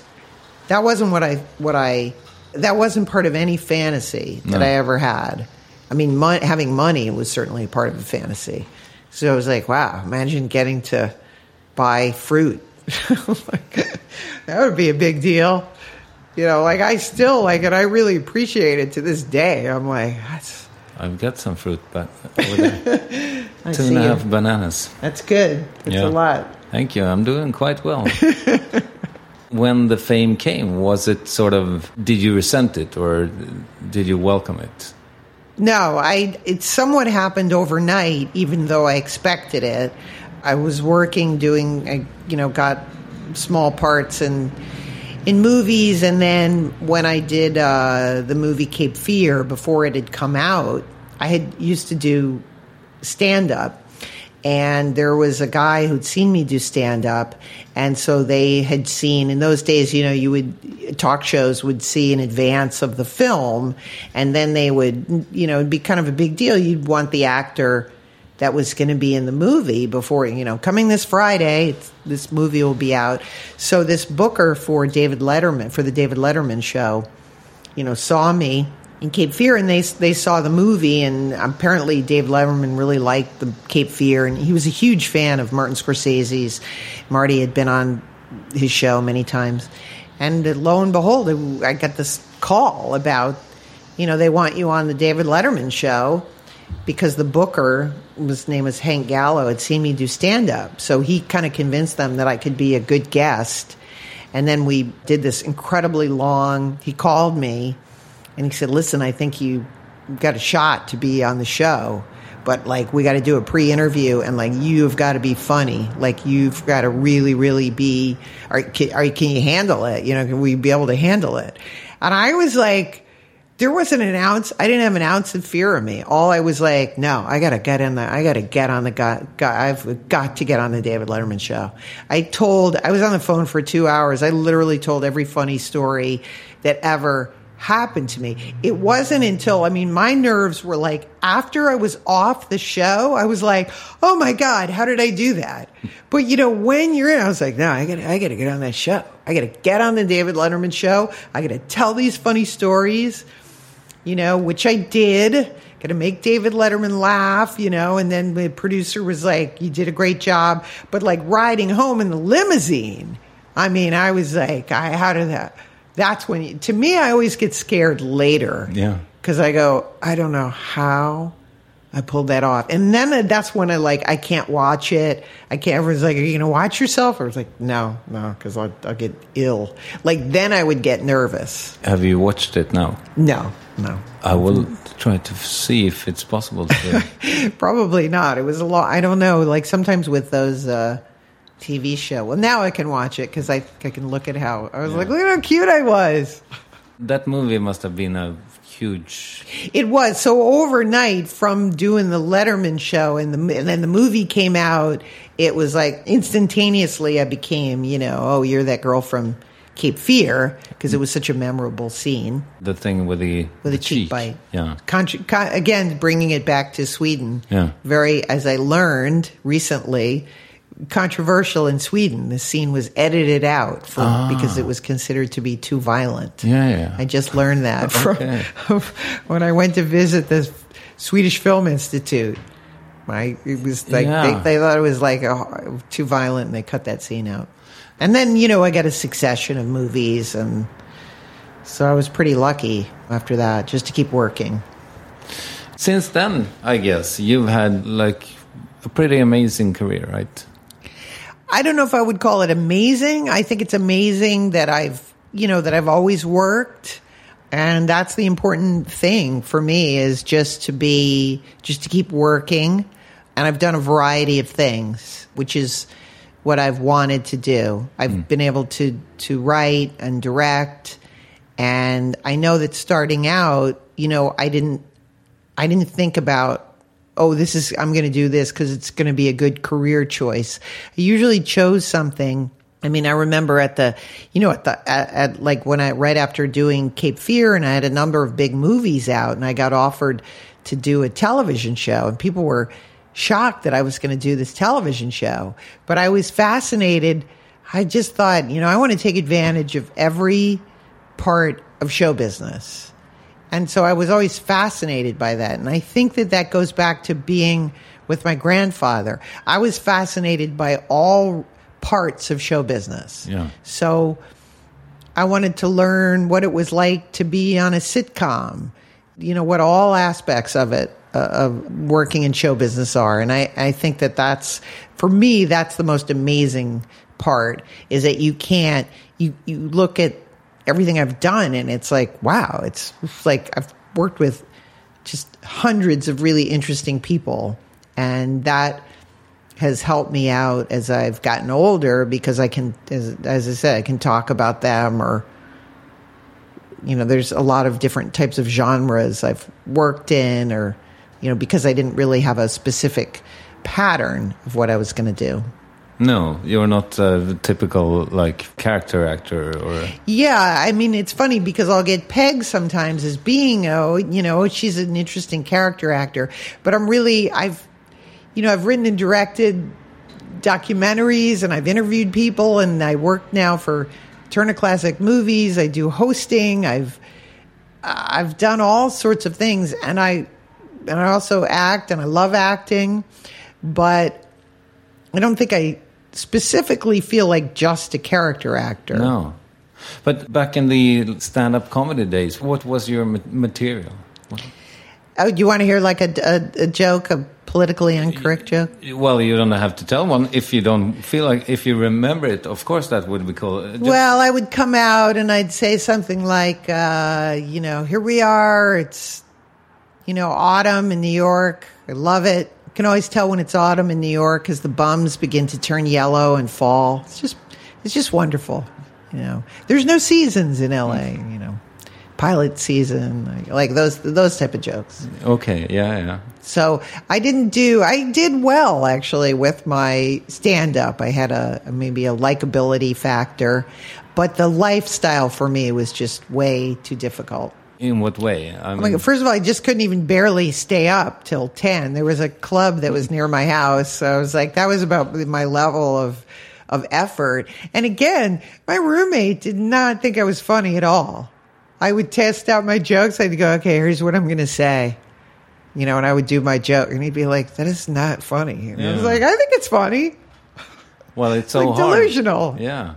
that wasn't part of any fantasy that I ever had. Having money was certainly part of a fantasy. So I was like, wow, imagine getting to buy fruit. That would be a big deal. I still like it. I really appreciate it to this day. I'm like, I've got some fruit back over there. 2.5 bananas. That's good. That's a lot. Thank you. I'm doing quite well. When the fame came, was it sort of, did you resent it or did you welcome it? No, it somewhat happened overnight, even though I expected it. I was working, got small parts, and in movies, and then when I did the movie Cape Fear, before it had come out, I had used to do stand-up. And there was a guy who'd seen me do stand-up, and so they had seen, in those days, talk shows would see in advance of the film, and then they would, it'd be kind of a big deal. You'd want the actor that was going to be in the movie before, coming this Friday, this movie will be out. So this booker for the David Letterman show, saw me in Cape Fear, and they saw the movie, and apparently Dave Letterman really liked the Cape Fear, and he was a huge fan of Martin Scorsese's. Marty had been on his show many times, and lo and behold, I got this call about, they want you on the David Letterman show, because the booker, his name was Hank Gallo, had seen me do stand-up, so he kind of convinced them that I could be a good guest, and then we did this incredibly long, he called me, and he said, listen, I think you got a shot to be on the show, but, we got to do a pre-interview, and, you've got to be funny. You've got to really, really be, can you handle it? Can we be able to handle it? And I was there wasn't an ounce, I didn't have an ounce of fear of me. All I was no, I've got to get on the David Letterman show. I was on the phone for 2 hours. I literally told every funny story that ever happened to me. It wasn't until, my nerves were after I was off the show, I was oh my God, how did I do that? But when you're in, I was no, I gotta get on that show. I gotta get on the David Letterman show. I gotta tell these funny stories, which I did. Gotta make David Letterman laugh, and then the producer was you did a great job. But riding home in the limousine, I was how did that? That's when, to me, I always get scared later. Yeah. Because I go, I don't know how I pulled that off. And then that's when I can't watch it. I can't, everyone's are you going to watch yourself? I was no, because I'll get ill. Then I would get nervous. Have you watched it now? No. I will try to see if it's possible to. Probably not. It was a lot, I don't know, sometimes with those, TV show. Well, now I can watch it because I can look at how I was look at how cute I was. That movie must have been a huge. It was. So overnight, from doing the Letterman show and then the movie came out, it was instantaneously I became, you're that girl from Cape Fear, because it was such a memorable scene. The thing with the cheek bite. Yeah. Again, bringing it back to Sweden. Yeah. Very, as I learned recently, controversial in Sweden. The scene was edited out because it was considered to be too violent. Yeah. I just learned that when I went to visit the Swedish Film Institute. It was they thought it was too violent, and they cut that scene out. And then I got a succession of movies, and so I was pretty lucky after that just to keep working. Since then, I guess you've had a pretty amazing career, right? I don't know if I would call it amazing. I think it's amazing that I've always worked. And that's the important thing for me, is just to keep working. And I've done a variety of things, which is what I've wanted to do. I've been able to write and direct. And I know that starting out, I didn't think about, I'm going to do this because it's going to be a good career choice. I usually chose something. I remember right after doing Cape Fear, and I had a number of big movies out, and I got offered to do a television show, and people were shocked that I was going to do this television show. But I was fascinated. I just thought, I want to take advantage of every part of show business. And so I was always fascinated by that. And I think that goes back to being with my grandfather. I was fascinated by all parts of show business. Yeah. So I wanted to learn what it was like to be on a sitcom, what all aspects of it, of working in show business are. And I think that's, for me, that's the most amazing part, is that you look at everything I've done, and it's wow, it's I've worked with just hundreds of really interesting people, and that has helped me out as I've gotten older, because I can, as I said, I can talk about them, or, there's a lot of different types of genres I've worked in, or, because I didn't really have a specific pattern of what I was going to do. No, you're not the typical character actor, or yeah. I mean, it's funny because I'll get pegged sometimes as being, she's an interesting character actor, but I've written and directed documentaries, and I've interviewed people, and I work now for Turner Classic Movies. I do hosting. I've done all sorts of things, and I also act, and I love acting, but I don't think I specifically feel like just a character actor. No. But back in the stand-up comedy days, what was your material? Oh, do you want to hear a joke, a politically incorrect joke? Well, you don't have to tell one if you don't feel like, if you remember it, of course that would be cool. Well, I would come out and I'd say something like, here we are, it's, autumn in New York. I love it. You can always tell when it's autumn in New York because the bums begin to turn yellow and fall. It's just wonderful. There's no seasons in LA. Pilot season, like those type of jokes. Okay, yeah. So I did well actually with my stand up. I had maybe a likability factor, but the lifestyle for me was just way too difficult. In what way? First of all, I just couldn't even barely stay up till 10. There was a club that was near my house. So I was like, that was about my level of effort. And again, my roommate did not think I was funny at all. I would test out my jokes. I'd go, okay, here's what I'm going to say. And I would do my joke. And he'd be like, that is not funny. And I was like, I think it's funny. Well, it's so hard. Delusional. Yeah.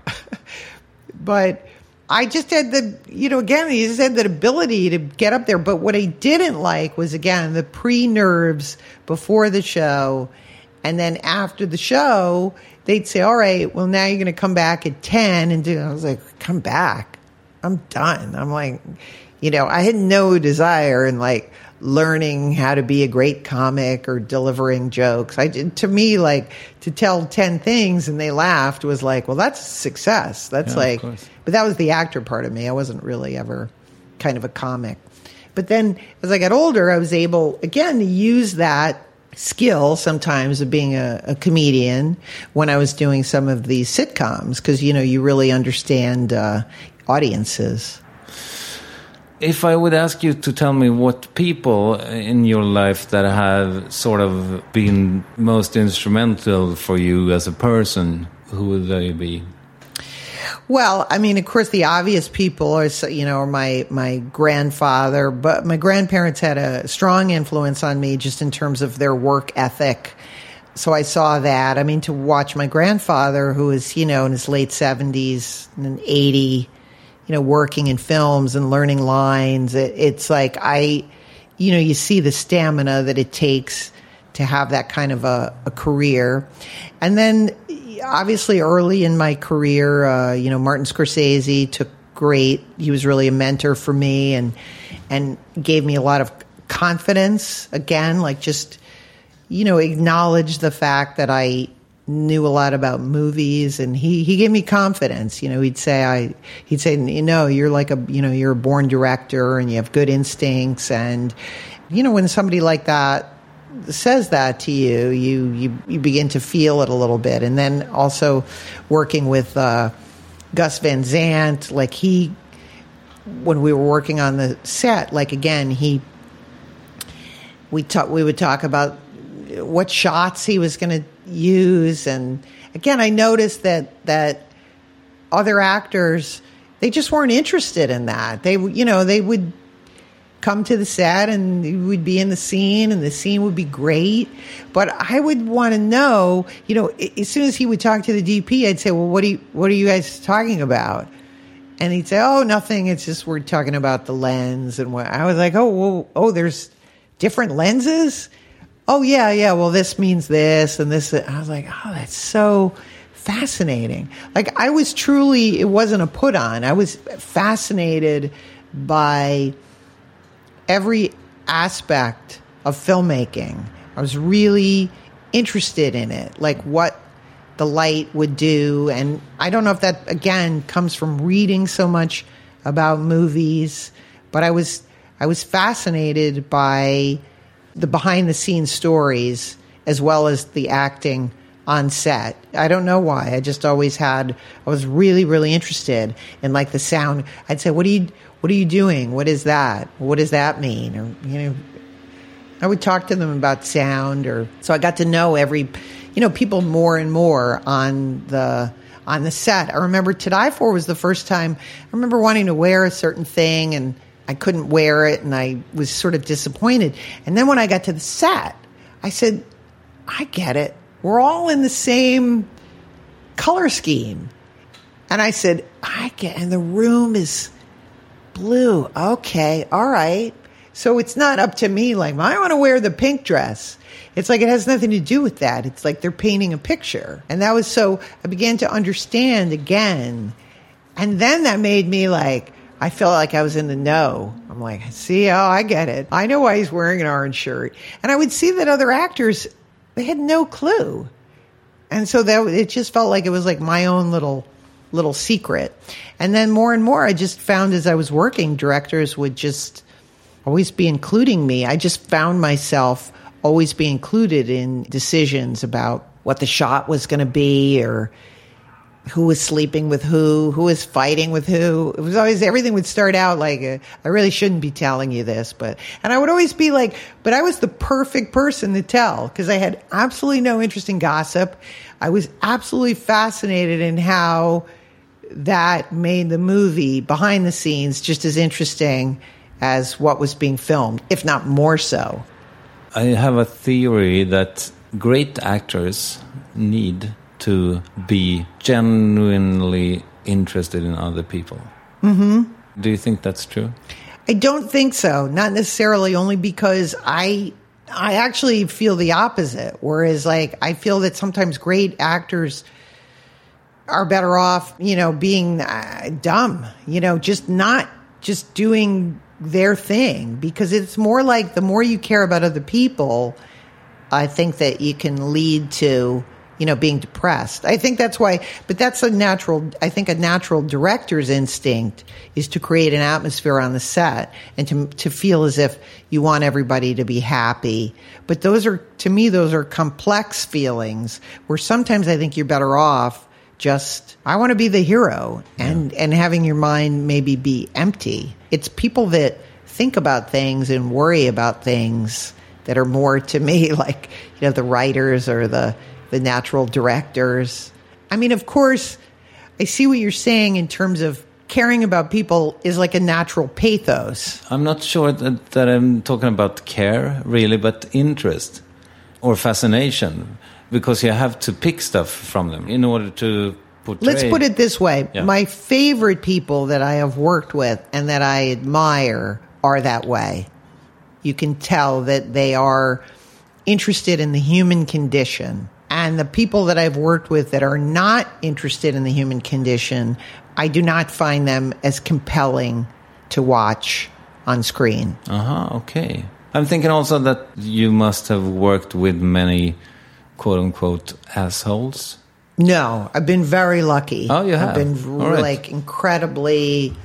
But I just had he just had that ability to get up there. But what I didn't like was, again, the pre-nerves before the show. And then after the show, they'd say, all right, well, now you're going to come back at 10 and do. I was like, come back. I'm done. I'm like, I had no desire in learning how to be a great comic or delivering jokes. To me, to tell 10 things and they laughed was like, well, that's success. That's but that was the actor part of me. I wasn't really ever kind of a comic. But then as I got older, I was able, again, to use that skill sometimes of being a comedian when I was doing some of these sitcoms, because, you really understand audiences. If I would ask you to tell me what people in your life that have sort of been most instrumental for you as a person, who would they be? Well, I mean, of course, the obvious people are my grandfather, but my grandparents had a strong influence on me just in terms of their work ethic. So I saw that. I mean, to watch my grandfather, who is, in his late 70s and 80, working in films and learning lines. It's like you see the stamina that it takes to have that kind of a career. And then obviously early in my career, Martin Scorsese he was really a mentor for me and gave me a lot of confidence. Again, just, acknowledge the fact that I knew a lot about movies, and he gave me confidence. He'd say, you're you're a born director and you have good instincts. And, when somebody like that says that to you, you begin to feel it a little bit. And then also working with Gus Van Sant, when we were working on the set, again, we would talk about what shots he was going to use. And again, I noticed that other actors, they just weren't interested in that. They would come to the set and we'd be in the scene and the scene would be great. But I would want to know, as soon as he would talk to the DP, I'd say, well, what are you guys talking about? And he'd say, oh, nothing. It's just, we're talking about the lens. And what I was like, there's different lenses. Oh, yeah, well, this means this and this. I was like, oh, that's so fascinating. I was truly, it wasn't a put on. I was fascinated by every aspect of filmmaking. I was really interested in it, like what the light would do. And I don't know if that, again, comes from reading so much about movies, but I was fascinated by the behind-the-scenes stories as well as the acting on set. I don't know why. I just always I was really, really interested in like the sound. I'd say, what are you doing? What is that? What does that mean? Or, I would talk to them about sound, so I got to know people more and more on the set. I remember To Die For was the first time I remember wanting to wear a certain thing and I couldn't wear it and I was sort of disappointed. And then when I got to the set, I said, I get it. We're all in the same color scheme. And I said, I get, and the room is blue. Okay, all right. So it's not up to me, like, I want to wear the pink dress. It's like it has nothing to do with that. It's like they're painting a picture. And that was so, I began to understand again. And then that made me like, I felt like I was in the know. I'm like, see, I get it. I know why he's wearing an orange shirt. And I would see that other actors, they had no clue. And so it just felt like it was like my own little secret. And then more and more, I just found as I was working, directors would just always be including me. I just found myself always be included in decisions about what the shot was going to be or who was sleeping with who was fighting with who. It was always, everything would start out like, I really shouldn't be telling you this, and I would always be like, but I was the perfect person to tell because I had absolutely no interest in gossip. I was absolutely fascinated in how that made the movie behind the scenes just as interesting as what was being filmed, if not more so. I have a theory that great actors need to be genuinely interested in other people. Mm-hmm. Do you think that's true? I don't think so. Not necessarily, only because I actually feel the opposite. Whereas, like, I feel that sometimes great actors are better off, being dumb, just doing their thing. Because it's more like the more you care about other people, I think that you can lead to being depressed. I think that's why, but that's a natural director's instinct is to create an atmosphere on the set and to feel as if you want everybody to be happy. But to me, those are complex feelings where sometimes I think you're better off just, I want to be the hero and having your mind maybe be empty. It's people that think about things and worry about things that are more to me like, the writers or the natural directors. I mean, of course, I see what you're saying in terms of caring about people is like a natural pathos. I'm not sure that I'm talking about care, really, but interest or fascination, because you have to pick stuff from them in order to portray. Let's put it this way. Yeah. My favorite people that I have worked with and that I admire are that way. You can tell that they are interested in the human condition. And the people that I've worked with that are not interested in the human condition, I do not find them as compelling to watch on screen. Okay. I'm thinking also that you must have worked with many quote-unquote assholes. No, I've been very lucky. Oh, you have? I've been incredibly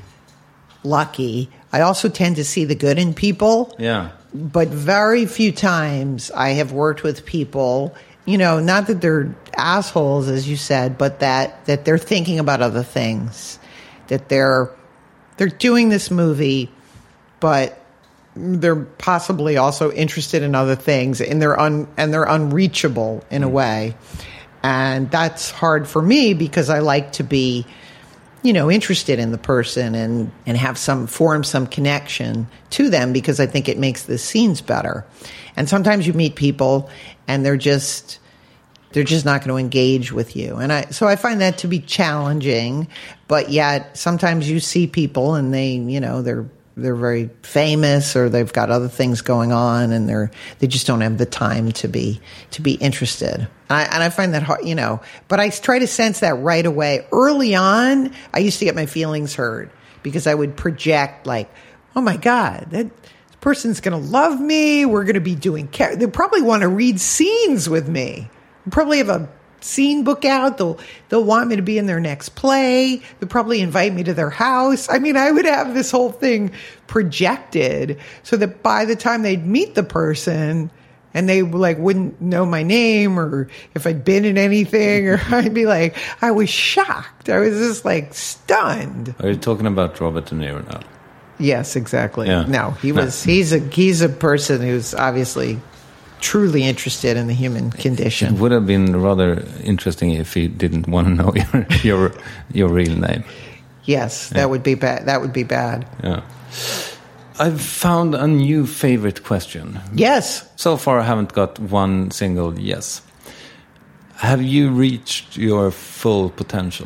lucky. I also tend to see the good in people. Yeah. But very few times I have worked with people, not that they're assholes, as you said, but that they're thinking about other things, that they're doing this movie, but they're possibly also interested in other things, and they're unreachable in a way. And that's hard for me because I like to be, interested in the person and have form some connection to them because I think it makes the scenes better. And sometimes you meet people and they're just not going to engage with you. And so I find that to be challenging, but yet sometimes you see people and they're very famous or they've got other things going on and they just don't have the time to be interested. And I find that hard, but I try to sense that right away. Early on, I used to get my feelings hurt because I would project like, oh my God, this person's going to love me. We're going to be doing, they probably want to read scenes with me. Probably have a scene book out. They'll want me to be in their next play. They'll probably invite me to their house. I mean, I would have this whole thing projected so that by the time they'd meet the person and they like wouldn't know my name or if I'd been in anything, or I'd be like, I was shocked. I was just like stunned. Are you talking about Robert De Niro now? Yes, exactly. Yeah. No, he's a person who's obviously truly interested in the human condition. It would have been rather interesting if he didn't want to know your real name. Yes, that would be bad. That would be bad. Yeah. I've found a new favorite question. Yes. So far I haven't got one single yes. Have you reached your full potential?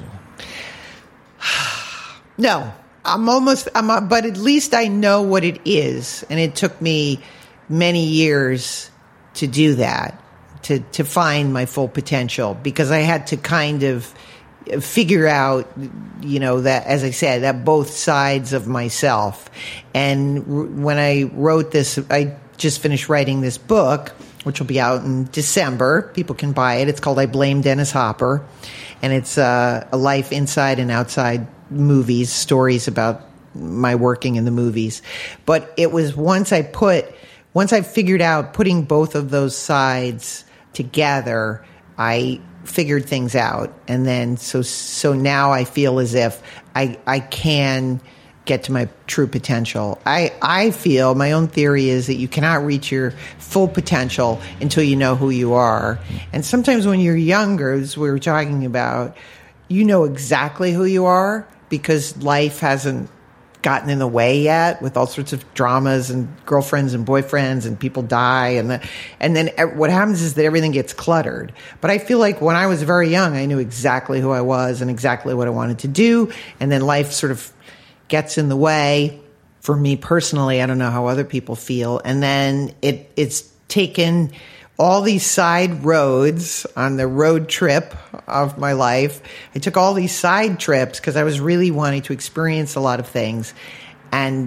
No. But at least I know what it is. And it took me many years to do that, to find my full potential, because I had to kind of figure out, that, as I said, that both sides of myself. And when I wrote this, I just finished writing this book, which will be out in December. People can buy it. It's called I Blame Dennis Hopper. And it's a life inside and outside movies, stories about my working in the movies. But it was once I figured out putting both of those sides together, I figured things out. And then so now I feel as if I can get to my true potential. I feel, my own theory is that you cannot reach your full potential until you know who you are. And sometimes when you're younger, as we were talking about, you know exactly who you are because life hasn't gotten in the way yet with all sorts of dramas and girlfriends and boyfriends and people die. And then what happens is that everything gets cluttered. But I feel like when I was very young, I knew exactly who I was and exactly what I wanted to do. And then life sort of gets in the way. For me personally, I don't know how other people feel. And then it's taken all these side roads on the road trip of my life. I took all these side trips because I was really wanting to experience a lot of things, and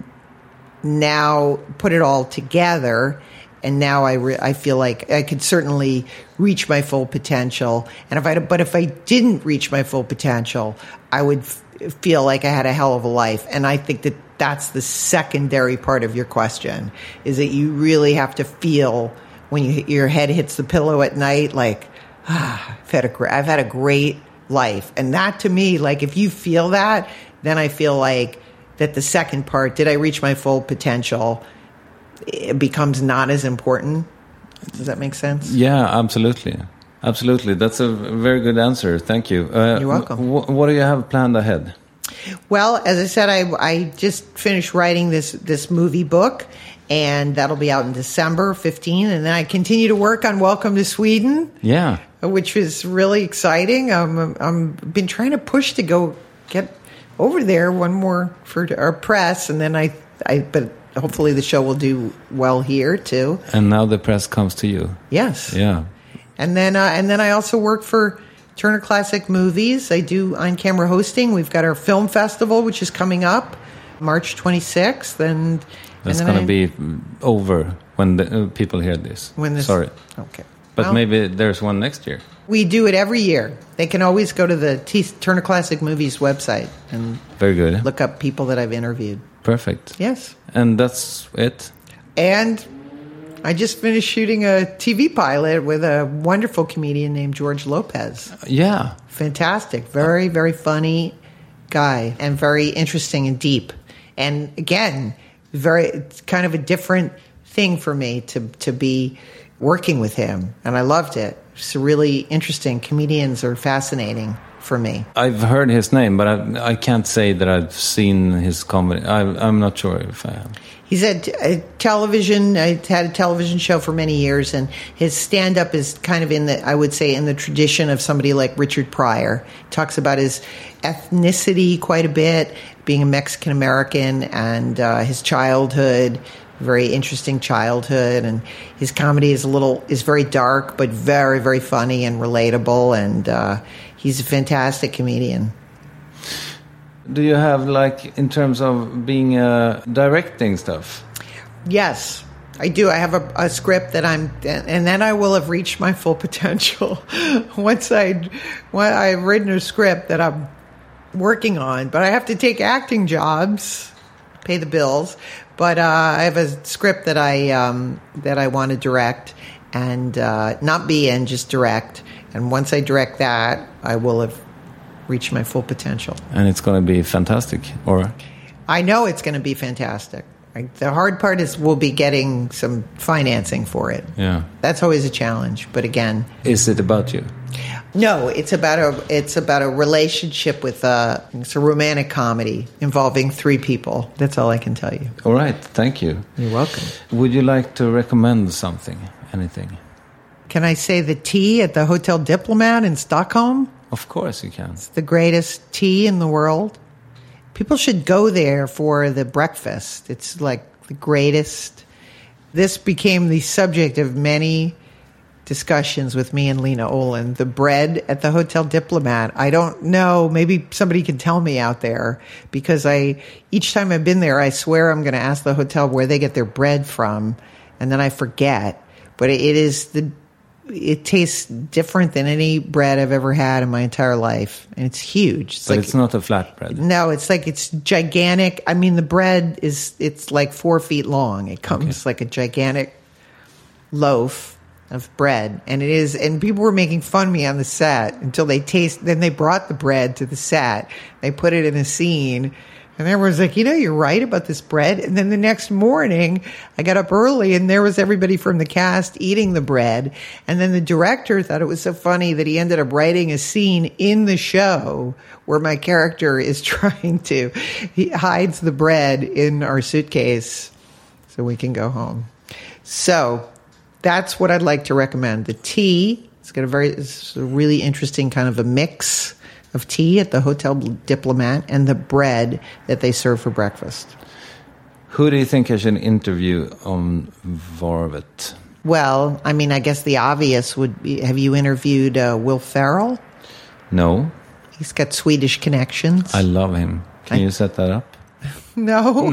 now put it all together. And now I feel like I could certainly reach my full potential. And if I didn't reach my full potential, I would feel like I had a hell of a life. And I think that that's the secondary part of your question, is that you really have to feel when your head hits the pillow at night, like, I've had a great life. And that to me, like, if you feel that, then I feel like that the second part, did I reach my full potential, it becomes not as important. Does that make sense? Yeah, absolutely. Absolutely. That's a very good answer. Thank you. You're welcome. What do you have planned ahead? Well, as I said, I just finished writing this movie book, and that'll be out in December 15. And then I continue to work on Welcome to Sweden. Yeah. Which is really exciting. I'm been trying to push to go get over there one more for our press, and then but hopefully the show will do well here too. And now the press comes to you. Yes. Yeah. And then I also work for Turner Classic Movies. I do on-camera hosting. We've got our film festival, which is coming up March 26th, and that's going to be over when the people hear this. Sorry. Okay. But maybe there's one next year. We do it every year. They can always go to the Turner Classic Movies website and very good. Look up people that I've interviewed. Perfect. Yes. And that's it? And I just finished shooting a TV pilot with a wonderful comedian named George Lopez. Yeah. Fantastic. Very, very funny guy and very interesting and deep. And again, it's kind of a different thing for me to be working with him. And I loved it. It's really interesting. Comedians are fascinating for me. I've heard his name, but I can't say that I've seen his comedy. I'm not sure if I have. He's had a television. I had a television show for many years, and his stand-up is kind of in the tradition of somebody like Richard Pryor. He talks about his ethnicity quite a bit, being a Mexican American, and his childhood, very interesting childhood, and his comedy is very dark, but very, very funny and relatable, and he's a fantastic comedian. Do you have, like, in terms of being directing stuff? Yes, I do. I have a script that and then I will have reached my full potential once I've written a script that I'm working on. But I have to take acting jobs, pay the bills. But I have a script that I want to direct and not be in, just direct. And once I direct that, I will have reached my full potential. And it's going to be fantastic, or? I know it's going to be fantastic. The hard part is we'll be getting some financing for it. Yeah. That's always a challenge. But again, is it about you? No, it's about a relationship with it's a romantic comedy involving 3 people. That's all I can tell you. All right, thank you. You're welcome. Would you like to recommend something, anything? Can I say the tea at the Hotel Diplomat in Stockholm? Of course you can. It's the greatest tea in the world. People should go there for the breakfast. It's like the greatest. This became the subject of many discussions with me and Lena Olin. The bread at the Hotel Diplomat. I don't know. Maybe somebody can tell me out there, because each time I've been there, I swear I'm going to ask the hotel where they get their bread from, and then I forget. But it tastes different than any bread I've ever had in my entire life. And it's huge. It's not a flat bread. No, it's gigantic. I mean, the bread it's like 4 feet long. It comes like a gigantic loaf of bread. And people were making fun of me on the set until then they brought the bread to the set. They put it in a scene. And everyone's like, you're right about this bread. And then the next morning, I got up early and there was everybody from the cast eating the bread. And then the director thought it was so funny that he ended up writing a scene in the show where my character is he hides the bread in our suitcase so we can go home. So that's what I'd like to recommend. The tea, it's a really interesting kind of a mix of tea at the Hotel Diplomat and the bread that they serve for breakfast. Who do you think I should interview on Varvet? Well, I mean, I guess the obvious would be, have you interviewed Will Ferrell? No. He's got Swedish connections. I love him. Can you set that up? No.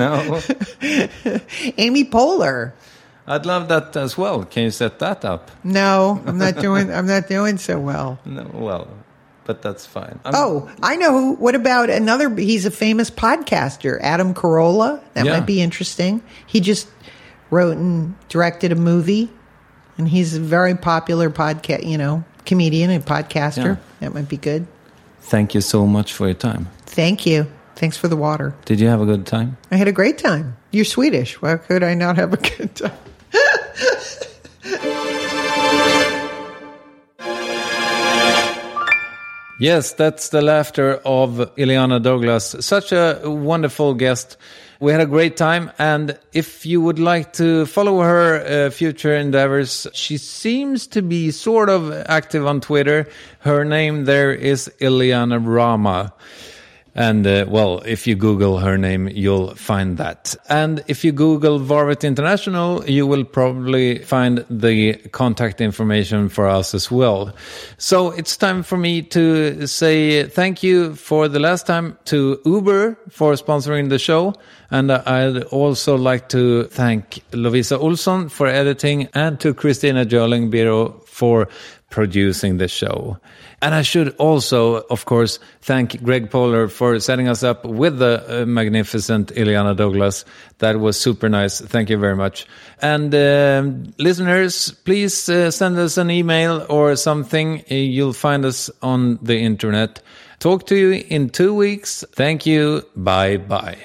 Amy Poehler. I'd love that as well. Can you set that up? No, I'm not doing so well. No, well, but that's fine. I know who. What about he's a famous podcaster, Adam Carolla. That might be interesting. He just wrote and directed a movie, and he's a very popular comedian and podcaster. Yeah. That might be good. Thank you so much for your time. Thank you. Thanks for the water. Did you have a good time? I had a great time. You're Swedish. Why could I not have a good time? Yes, that's the laughter of Iliana Douglas. Such a wonderful guest. We had a great time, and if you would like to follow her future endeavors, she seems to be sort of active on Twitter. Her name there is Iliana Rama. And, if you Google her name, you'll find that. And if you Google Varvet International, you will probably find the contact information for us as well. So it's time for me to say thank you for the last time to Uber for sponsoring the show. And I'd also like to thank Lovisa Olsson for editing and to Christina Jörling-Biro for producing the show. And I should also, of course, thank Greg Poehler for setting us up with the magnificent Iliana Douglas. That was super nice. Thank you very much. And listeners, please send us an email or something. You'll find us on the internet. Talk to you in 2 weeks. Thank you. Bye-bye.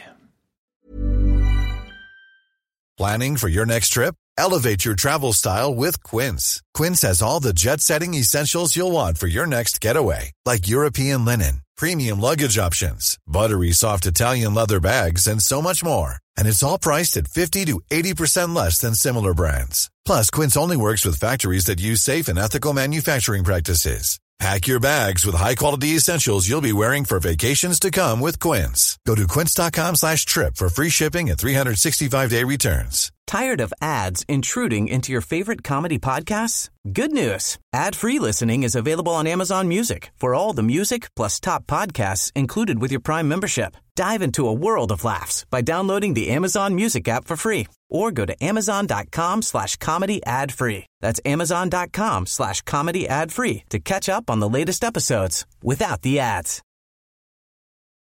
Planning for your next trip? Elevate your travel style with Quince. Quince has all the jet-setting essentials you'll want for your next getaway, like European linen, premium luggage options, buttery soft Italian leather bags, and so much more. And it's all priced at 50 to 80% less than similar brands. Plus, Quince only works with factories that use safe and ethical manufacturing practices. Pack your bags with high-quality essentials you'll be wearing for vacations to come with Quince. Go to quince.com/trip for free shipping and 365-day returns. Tired of ads intruding into your favorite comedy podcasts? Good news. Ad-free listening is available on Amazon Music for all the music plus top podcasts included with your Prime membership. Dive into a world of laughs by downloading the Amazon Music app for free or go to amazon.com/comedy ad free. That's amazon.com/comedy ad free to catch up on the latest episodes without the ads.